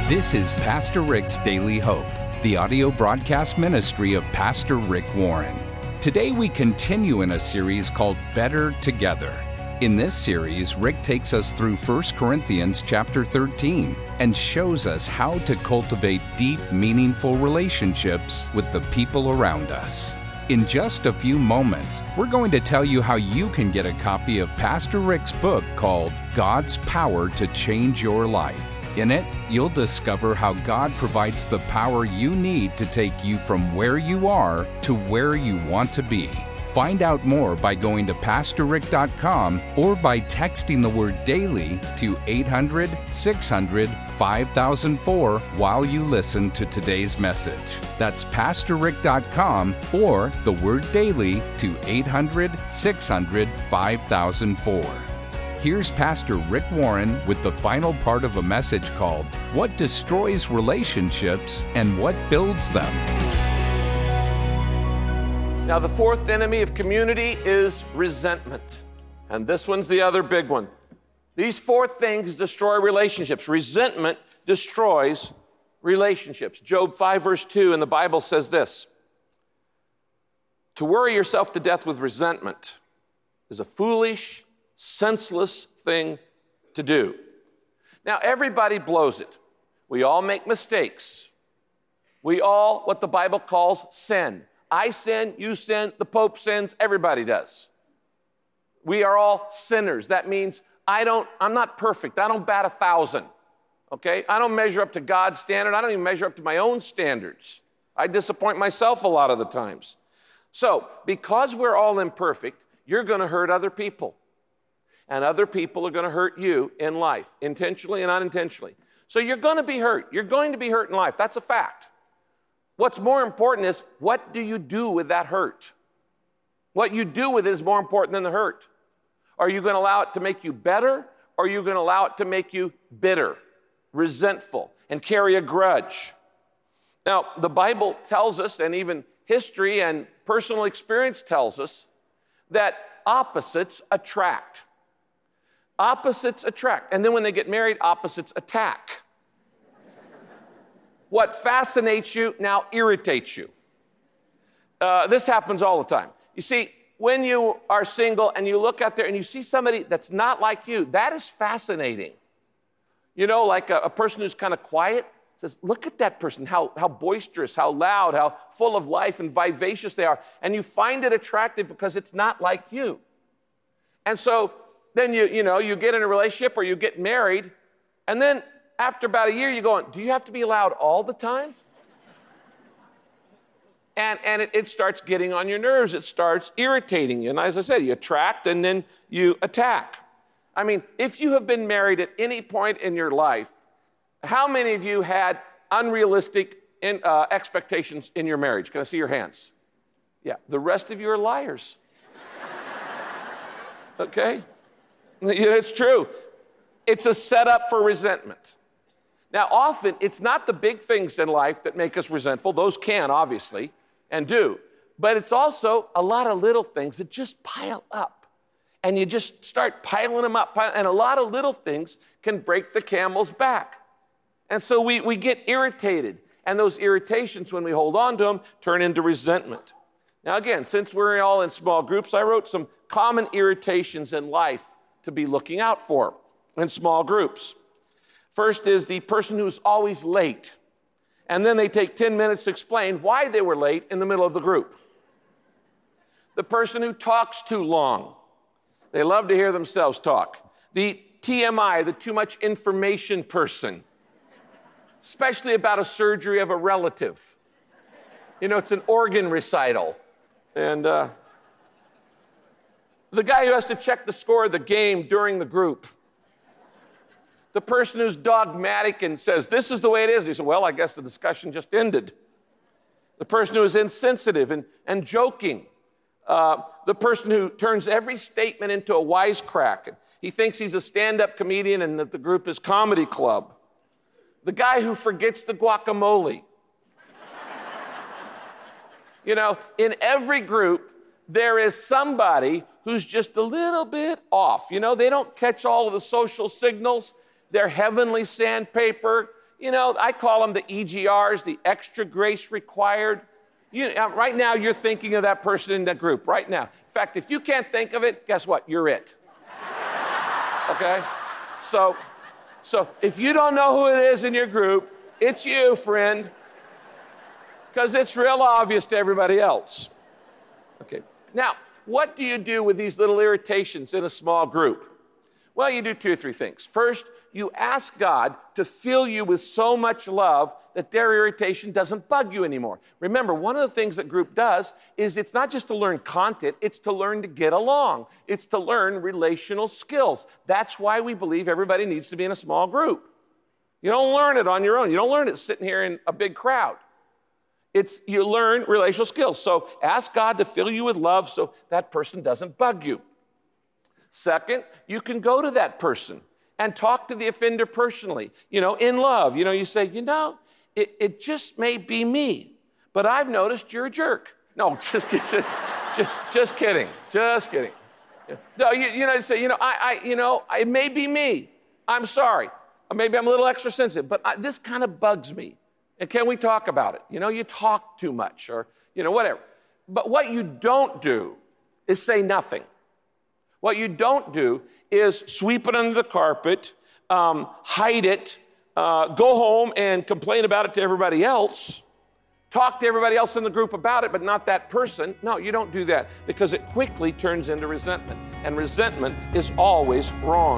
This is Pastor Rick's Daily Hope, the audio broadcast ministry of Pastor Rick Warren. Today we continue in a series called Better Together. In this series, Rick takes us through 1 Corinthians chapter 13 and shows us how to cultivate deep, meaningful relationships with the people around us. In just a few moments, we're going to tell you how you can get a copy of Pastor Rick's book called God's Power to Change Your Life. In it, you'll discover how God provides the power you need to take you from where you are to where you want to be. Find out more by going to PastorRick.com or by texting the word DAILY to 800-600-5004 while you listen to today's message. That's PastorRick.com or the word DAILY to 800-600-5004. Here's Pastor Rick Warren with the final part of a message called What Destroys Relationships and What Builds Them. Now, the fourth enemy of community is resentment. And this one's the other big one. These four things destroy relationships. Resentment destroys relationships. Job 5 verse 2 in the Bible says this: to worry yourself to death with resentment is a foolish, senseless thing to do. Now, everybody blows it. We all make mistakes. We all, what the Bible calls, sin. I sin, you sin, the Pope sins, everybody does. We are all sinners. That means I'm not perfect. I don't bat 1,000, okay? I don't measure up to God's standard. I don't even measure up to my own standards. I disappoint myself a lot of the times. So, because we're all imperfect, you're going to hurt other people. And other people are going to hurt you in life, intentionally and unintentionally. So you're going to be hurt. You're going to be hurt in life. That's a fact. What's more important is, what do you do with that hurt? What you do with it is more important than the hurt. Are you going to allow it to make you better, or are you going to allow it to make you bitter, resentful, and carry a grudge? Now, the Bible tells us, and even history and personal experience tells us, that opposites attract. Opposites attract. And then when they get married, opposites attack. What fascinates you now irritates you. This happens all the time. You see, when you are single and you look out there and you see somebody that's not like you, that is fascinating. You know, like a person who's kind of quiet says, look at that person, how boisterous, how loud, how full of life and vivacious they are. And you find it attractive because it's not like you. And so then you get in a relationship or you get married, and then after about a year, you're going, do you have to be loud all the time? And it starts getting on your nerves. It starts irritating you. And as I said, you attract and then you attack. I mean, if you have been married at any point in your life, how many of you had unrealistic expectations in your marriage? Can I see your hands? Yeah, the rest of you are liars. Okay? It's true. It's a setup for resentment. Now, often, it's not the big things in life that make us resentful. Those can, obviously, and do. But it's also a lot of little things that just pile up. And you just start piling them up. And a lot of little things can break the camel's back. And so we get irritated. And those irritations, when we hold on to them, turn into resentment. Now, again, since we're all in small groups, I wrote some common irritations in life to be looking out for in small groups. First is the person who's always late, and then they take 10 minutes to explain why they were late in the middle of the group. The person who talks too long. They love to hear themselves talk. The TMI, the too much information person, especially about a surgery of a relative. You know, it's an organ recital. And the guy who has to check the score of the game during the group. The person who's dogmatic and says, this is the way it is. And you say, well, I guess the discussion just ended. The person who is insensitive and joking. The person who turns every statement into a wisecrack. He thinks he's a stand-up comedian and that the group is comedy club. The guy who forgets the guacamole. You know, in every group, there is somebody who's just a little bit off. You know, they don't catch all of the social signals. They're heavenly sandpaper. I call them the EGRs, the extra grace required. Right now, you're thinking of that person in that group, right now. In fact, if you can't think of it, guess what? You're it. Okay? So if you don't know who it is in your group, it's you, friend, because it's real obvious to everybody else. Okay. Now, what do you do with these little irritations in a small group? Well, you do 2 or 3 things. First, you ask God to fill you with so much love that their irritation doesn't bug you anymore. Remember, one of the things that group does is it's not just to learn content, it's to learn to get along. It's to learn relational skills. That's why we believe everybody needs to be in a small group. You don't learn it on your own. You don't learn it sitting here in a big crowd. You learn relational skills. So ask God to fill you with love so that person doesn't bug you. Second, you can go to that person and talk to the offender personally, in love. You say, it just may be me, but I've noticed you're a jerk. No, just kidding. Just kidding. No, you say, it may be me. I'm sorry. Maybe I'm a little extra sensitive, but this kind of bugs me. And can we talk about it? You talk too much or, whatever. But what you don't do is say nothing. What you don't do is sweep it under the carpet, hide it, go home and complain about it to everybody else, talk to everybody else in the group about it, but not that person. No, you don't do that because it quickly turns into resentment, and resentment is always wrong.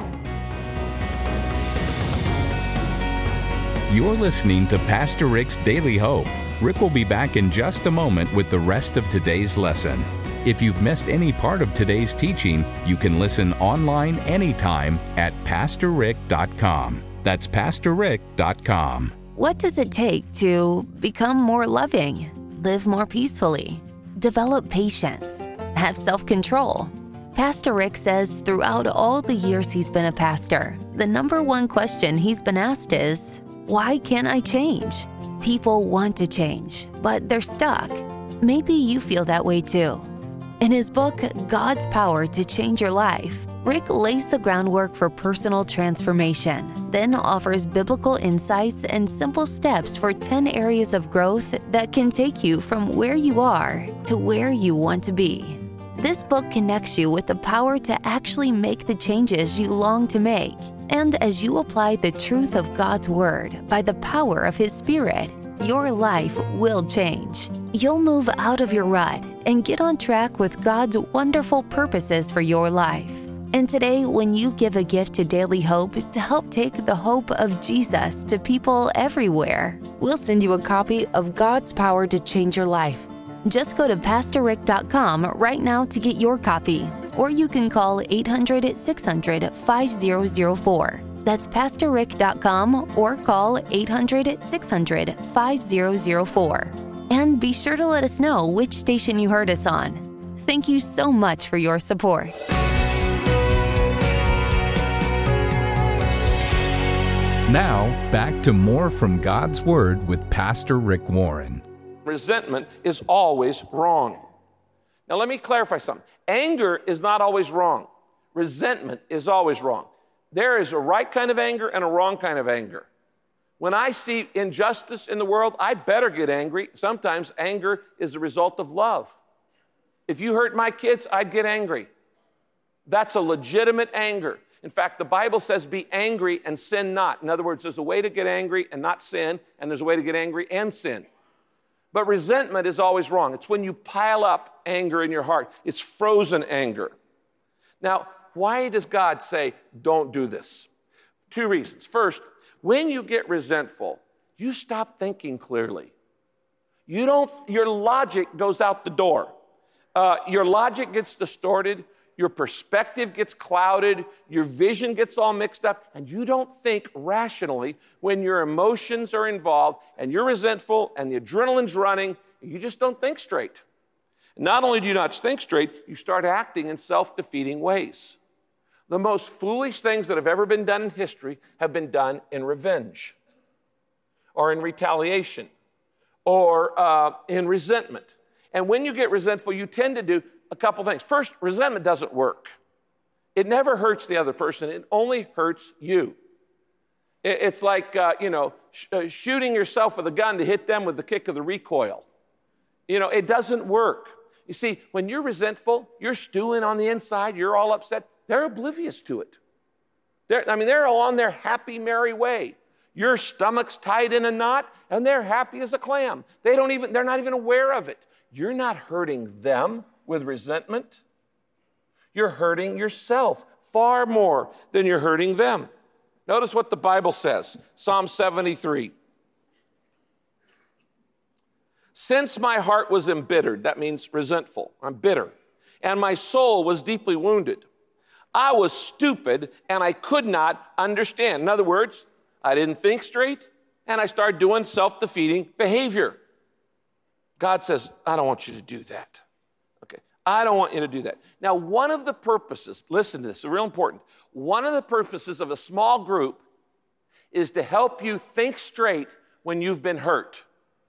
You're listening to Pastor Rick's Daily Hope. Rick will be back in just a moment with the rest of today's lesson. If you've missed any part of today's teaching, you can listen online anytime at PastorRick.com. That's PastorRick.com. What does it take to become more loving, live more peacefully, develop patience, have self-control? Pastor Rick says throughout all the years he's been a pastor, the number one question he's been asked is, why can't I change? People want to change, but they're stuck. Maybe you feel that way too. In his book, God's Power to Change Your Life, Rick lays the groundwork for personal transformation, then offers biblical insights and simple steps for 10 areas of growth that can take you from where you are to where you want to be. This book connects you with the power to actually make the changes you long to make. And as you apply the truth of God's Word by the power of His Spirit, your life will change. You'll move out of your rut and get on track with God's wonderful purposes for your life. And today, when you give a gift to Daily Hope to help take the hope of Jesus to people everywhere, we'll send you a copy of God's Power to Change Your Life. Just go to PastorRick.com right now to get your copy, or you can call 800-600-5004. That's PastorRick.com or call 800-600-5004. And be sure to let us know which station you heard us on. Thank you so much for your support. Now, back to more from God's Word with Pastor Rick Warren. Resentment is always wrong. Now, let me clarify something. Anger is not always wrong. Resentment is always wrong. There is a right kind of anger and a wrong kind of anger. When I see injustice in the world, I better get angry. Sometimes anger is a result of love. If you hurt my kids, I'd get angry. That's a legitimate anger. In fact, the Bible says be angry and sin not. In other words, there's a way to get angry and not sin, and there's a way to get angry and sin. But resentment is always wrong. It's when you pile up anger in your heart. It's frozen anger. Now, why does God say, don't do this? 2 reasons. First, when you get resentful, you stop thinking clearly. Your logic goes out the door. Your logic gets distorted. Your perspective gets clouded. Your vision gets all mixed up. And you don't think rationally when your emotions are involved and you're resentful and the adrenaline's running. You just don't think straight. Not only do you not think straight, you start acting in self-defeating ways. The most foolish things that have ever been done in history have been done in revenge or in retaliation or in resentment. And when you get resentful, you tend to do a couple things. First, resentment doesn't work. It never hurts the other person. It only hurts you. It's like, shooting yourself with a gun to hit them with the kick of the recoil. It doesn't work. You see, when you're resentful, you're stewing on the inside, you're all upset. They're oblivious to it. They're all on their happy, merry way. Your stomach's tied in a knot, and they're happy as a clam. They're not even aware of it. You're not hurting them with resentment. You're hurting yourself far more than you're hurting them. Notice what the Bible says, Psalm 73. Since my heart was embittered, that means resentful, I'm bitter, and my soul was deeply wounded, I was stupid and I could not understand. In other words, I didn't think straight, and I started doing self-defeating behavior. God says, I don't want you to do that. Okay, I don't want you to do that. Now, one of the purposes, listen to this, it's real important. One of the purposes of a small group is to help you think straight when you've been hurt.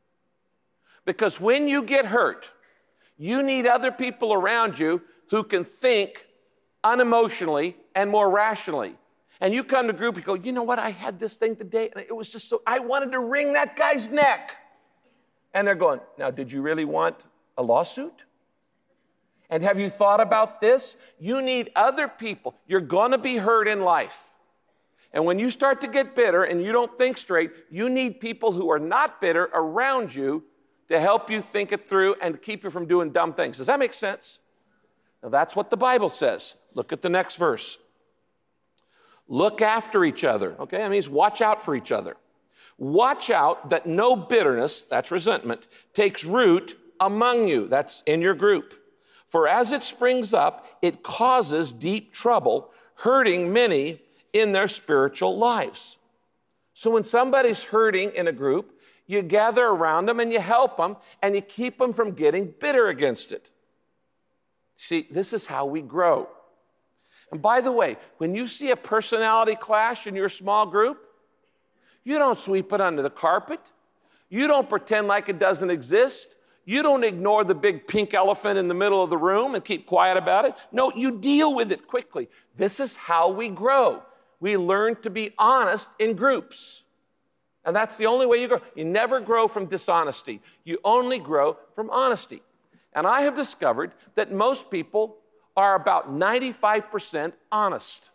Because when you get hurt, you need other people around you who can think unemotionally and more rationally. And you come to group, you go, you know what, I had this thing today, and it was just so, I wanted to wring that guy's neck. And they're going, now, did you really want a lawsuit? And have you thought about this? You need other people. You're going to be hurt in life. And when you start to get bitter and you don't think straight, you need people who are not bitter around you to help you think it through and keep you from doing dumb things. Does that make sense? Now, that's what the Bible says. Look at the next verse. Look after each other. Okay, that means watch out for each other. Watch out that no bitterness, that's resentment, takes root among you. That's in your group. For as it springs up, it causes deep trouble, hurting many in their spiritual lives. So when somebody's hurting in a group, you gather around them and you help them and you keep them from getting bitter against it. See, this is how we grow. And by the way, when you see a personality clash in your small group, you don't sweep it under the carpet. You don't pretend like it doesn't exist. You don't ignore the big pink elephant in the middle of the room and keep quiet about it. No, you deal with it quickly. This is how we grow. We learn to be honest in groups. And that's the only way you grow. You never grow from dishonesty. You only grow from honesty. And I have discovered that most people are about 95% honest.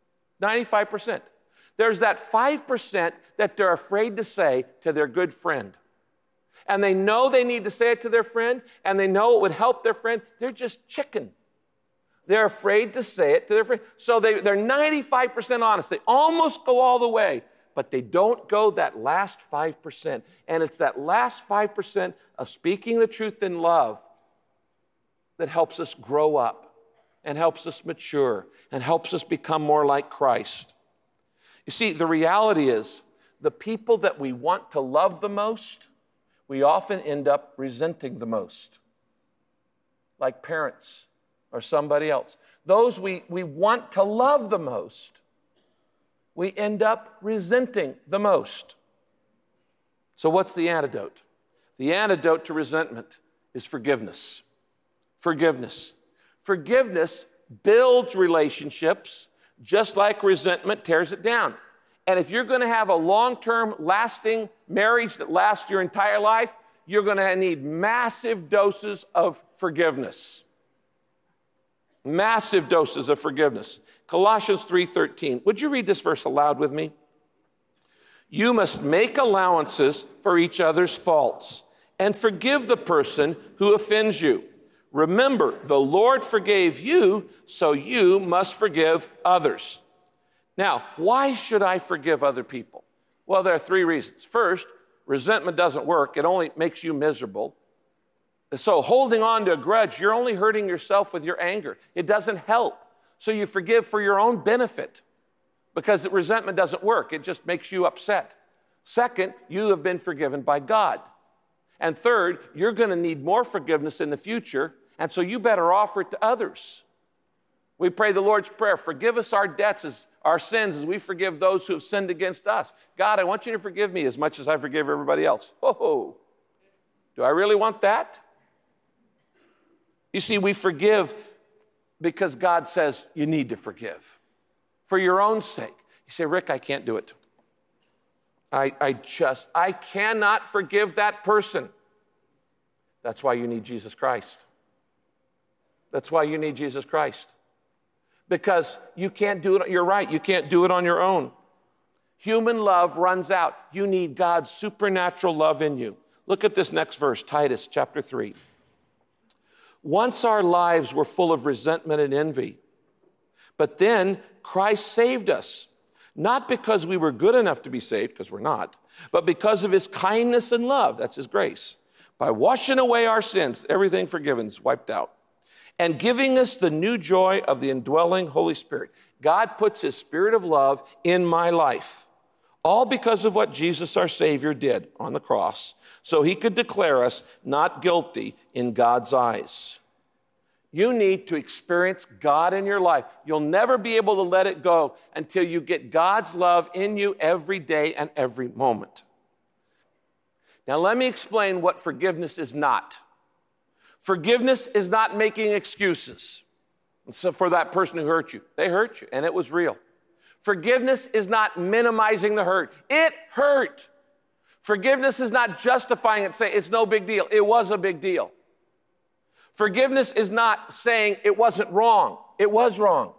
95%. There's that 5% that they're afraid to say to their good friend. And they know they need to say it to their friend, and they know it would help their friend. They're just chicken. They're afraid to say it to their friend. So they're 95% honest. They almost go all the way, but they don't go that last 5%. And it's that last 5% of speaking the truth in love that helps us grow up and helps us mature and helps us become more like Christ. You see, the reality is the people that we want to love the most, we often end up resenting the most, like parents or somebody else. Those we want to love the most, we end up resenting the most. So what's the antidote? The antidote to resentment is forgiveness. Forgiveness. Forgiveness builds relationships just like resentment tears it down. And if you're going to have a long-term, lasting marriage that lasts your entire life, you're going to need massive doses of forgiveness. Massive doses of forgiveness. Colossians 3:13. Would you read this verse aloud with me? You must make allowances for each other's faults and forgive the person who offends you. Remember, the Lord forgave you, so you must forgive others. Now, why should I forgive other people? Well, there are 3 reasons. First, resentment doesn't work. It only makes you miserable. So holding on to a grudge, you're only hurting yourself with your anger. It doesn't help. So you forgive for your own benefit because resentment doesn't work. It just makes you upset. Second, you have been forgiven by God. And third, you're going to need more forgiveness in the future, and so you better offer it to others. We pray the Lord's Prayer, forgive us our debts, our sins, as we forgive those who have sinned against us. God, I want you to forgive me as much as I forgive everybody else. Oh, do I really want that? You see, we forgive because God says you need to forgive for your own sake. You say, Rick, I can't do it. I cannot forgive that person. That's why you need Jesus Christ. That's why you need Jesus Christ. Because you can't do it, you're right, you can't do it on your own. Human love runs out. You need God's supernatural love in you. Look at this next verse, Titus chapter 3. Once our lives were full of resentment and envy, but then Christ saved us, not because we were good enough to be saved, because we're not, but because of his kindness and love, that's his grace, by washing away our sins, everything forgiven, wiped out, and giving us the new joy of the indwelling Holy Spirit. God puts his spirit of love in my life, all because of what Jesus our Savior did on the cross, so he could declare us not guilty in God's eyes. You need to experience God in your life. You'll never be able to let it go until you get God's love in you every day and every moment. Now, let me explain what forgiveness is not. Forgiveness is not making excuses. So for that person who hurt you, they hurt you, and it was real. Forgiveness is not minimizing the hurt. It hurt. Forgiveness is not justifying it, saying it's no big deal. It was a big deal. Forgiveness is not saying it wasn't wrong. It was wrong.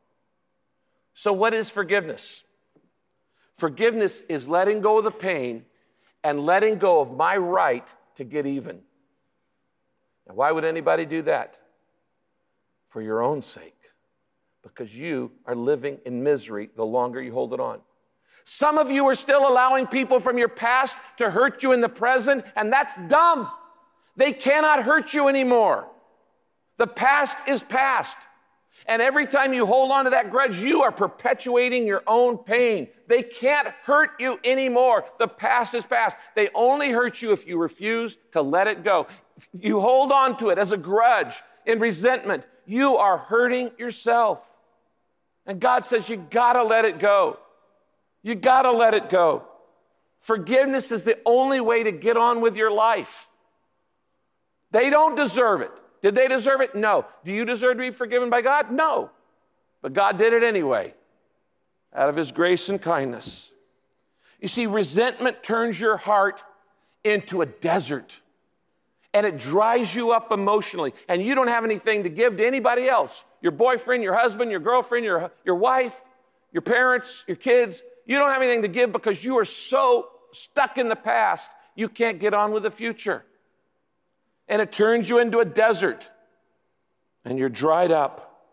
So what is forgiveness? Forgiveness is letting go of the pain and letting go of my right to get even. Now, why would anybody do that? For your own sake. Because you are living in misery the longer you hold it on. Some of you are still allowing people from your past to hurt you in the present, and that's dumb. They cannot hurt you anymore. The past is past. And every time you hold on to that grudge, you are perpetuating your own pain. They can't hurt you anymore. The past is past. They only hurt you if you refuse to let it go. If you hold on to it as a grudge, in resentment, you are hurting yourself. And God says, you gotta let it go. You gotta let it go. Forgiveness is the only way to get on with your life. They don't deserve it. Did they deserve it? No. Do you deserve to be forgiven by God? No. But God did it anyway, out of his grace and kindness. You see, resentment turns your heart into a desert, and it dries you up emotionally, and you don't have anything to give to anybody else. Your boyfriend, your husband, your girlfriend, your wife, your parents, your kids. You don't have anything to give because you are so stuck in the past, you can't get on with the future. And it turns you into a desert, and you're dried up.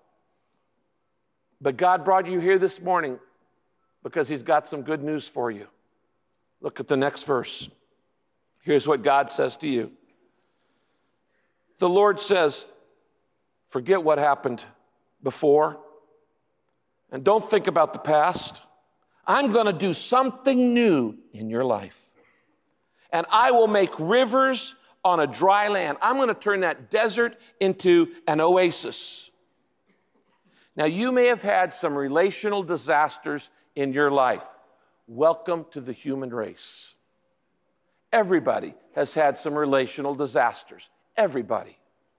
But God brought you here this morning because he's got some good news for you. Look at the next verse. Here's what God says to you. The Lord says, forget what happened before, and don't think about the past. I'm going to do something new in your life, and I will make rivers on a dry land. I'm going to turn that desert into an oasis. Now, you may have had some relational disasters in your life. Welcome to the human race. Everybody has had some relational disasters. Everybody.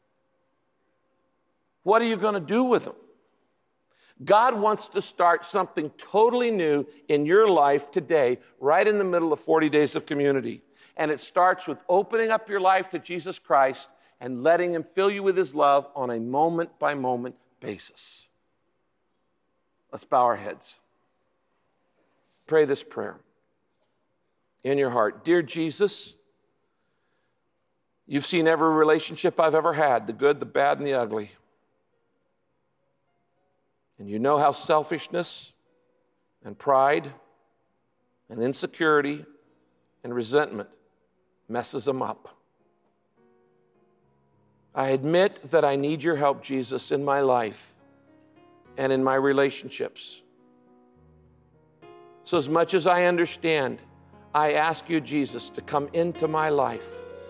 What are you going to do with them? God wants to start something totally new in your life today, right in the middle of 40 days of community. And it starts with opening up your life to Jesus Christ and letting him fill you with his love on a moment-by-moment basis. Let's bow our heads. Pray this prayer in your heart. Dear Jesus, you've seen every relationship I've ever had, the good, the bad, and the ugly. And you know how selfishness and pride and insecurity and resentment messes them up. I admit that I need your help, Jesus, in my life and in my relationships. So as much as I understand, I ask you, Jesus, to come into my life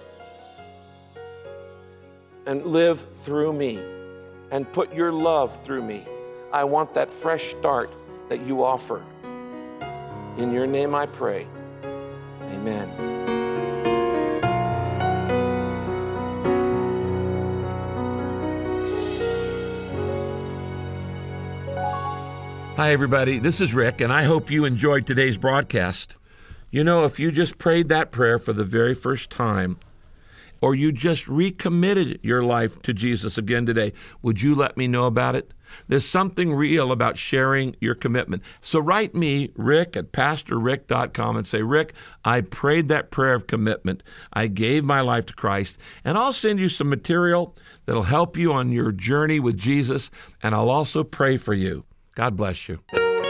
and live through me and put your love through me. I want that fresh start that you offer. In your name I pray. Amen. Hi, everybody. This is Rick, and I hope you enjoyed today's broadcast. You know, if you just prayed that prayer for the very first time, or you just recommitted your life to Jesus again today, would you let me know about it? There's something real about sharing your commitment. So write me, Rick, at PastorRick.com and say, Rick, I prayed that prayer of commitment. I gave my life to Christ, and I'll send you some material that'll help you on your journey with Jesus, and I'll also pray for you. God bless you.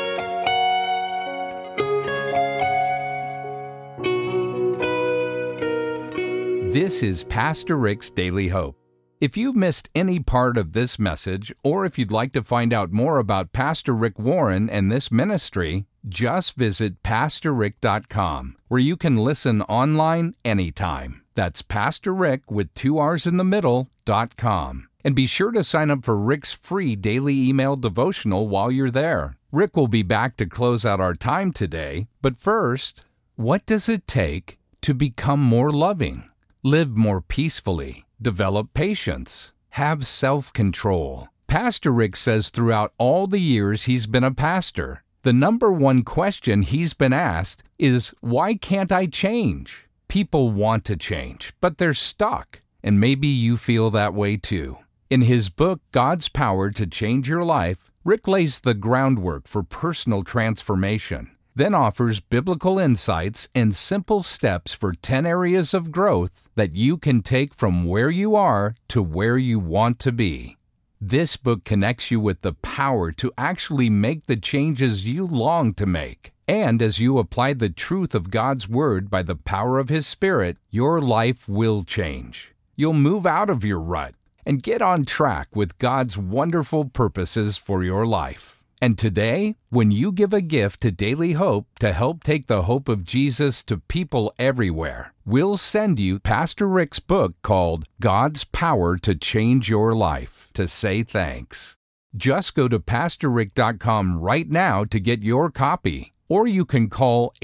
This is Pastor Rick's Daily Hope. If you've missed any part of this message, or if you'd like to find out more about Pastor Rick Warren and this ministry, just visit PastorRick.com, where you can listen online anytime. That's Pastor Rick with 2 R's in the middle.com. And be sure to sign up for Rick's free daily email devotional while you're there. Rick will be back to close out our time today, but first, what does it take to become more loving, live more peacefully, develop patience, have self-control? Pastor Rick says throughout all the years he's been a pastor, the number one question he's been asked is, why can't I change? People want to change, but they're stuck, and maybe you feel that way too. In his book, God's Power to Change Your Life, Rick lays the groundwork for personal transformation, then offers biblical insights and simple steps for 10 areas of growth that you can take from where you are to where you want to be. This book connects you with the power to actually make the changes you long to make. And as you apply the truth of God's Word by the power of His Spirit, your life will change. You'll move out of your rut and get on track with God's wonderful purposes for your life. And today, when you give a gift to Daily Hope to help take the hope of Jesus to people everywhere, we'll send you Pastor Rick's book called God's Power to Change Your Life to say thanks. Just go to PastorRick.com right now to get your copy, or you can call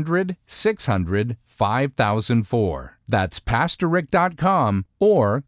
800-600-5004. That's PastorRick.com or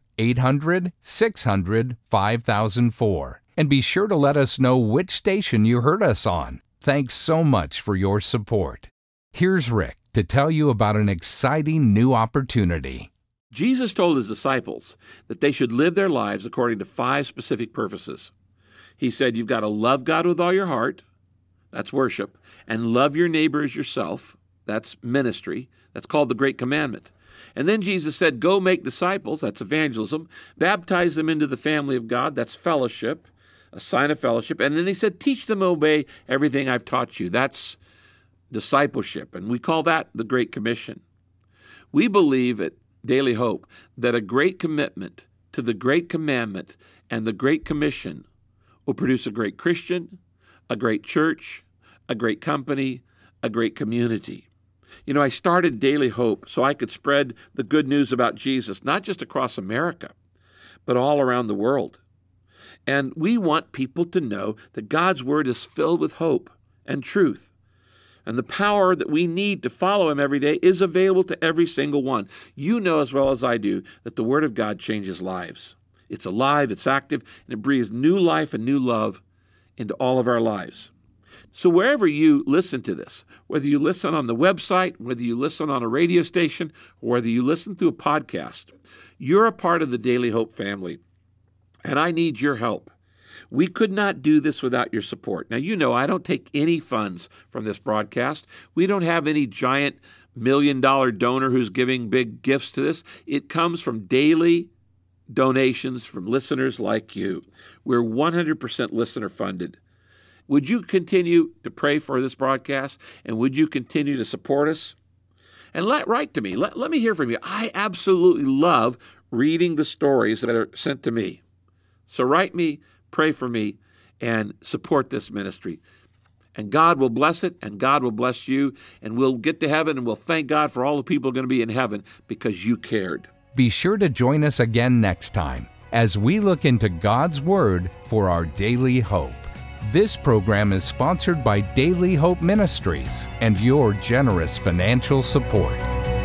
800-600-5004. And be sure to let us know which station you heard us on. Thanks so much for your support. Here's Rick to tell you about an exciting new opportunity. Jesus told his disciples that they should live their lives according to 5 specific purposes. He said, you've got to love God with all your heart, that's worship, and love your neighbor as yourself, that's ministry, that's called the Great Commandment. And then Jesus said, go make disciples, that's evangelism, baptize them into the family of God, that's fellowship, a sign of fellowship. And then he said, teach them to obey everything I've taught you. That's discipleship. And we call that the Great Commission. We believe at Daily Hope that a great commitment to the Great Commandment and the Great Commission will produce a great Christian, a great church, a great company, a great community. You know, I started Daily Hope so I could spread the good news about Jesus, not just across America, but all around the world. And we want people to know that God's Word is filled with hope and truth. And the power that we need to follow Him every day is available to every single one. You know as well as I do that the Word of God changes lives. It's alive, it's active, and it breathes new life and new love into all of our lives. So wherever you listen to this, whether you listen on the website, whether you listen on a radio station, or whether you listen through a podcast, you're a part of the Daily Hope family. And I need your help. We could not do this without your support. Now, you know I don't take any funds from this broadcast. We don't have any giant $1 million donor who's giving big gifts to this. It comes from daily donations from listeners like you. We're 100% listener funded. Would you continue to pray for this broadcast? And would you continue to support us? And write to me. Let me hear from you. I absolutely love reading the stories that are sent to me. So write me, pray for me, and support this ministry. And God will bless it, and God will bless you, and we'll get to heaven, and we'll thank God for all the people going to be in heaven because you cared. Be sure to join us again next time as we look into God's Word for our daily hope. This program is sponsored by Daily Hope Ministries and your generous financial support.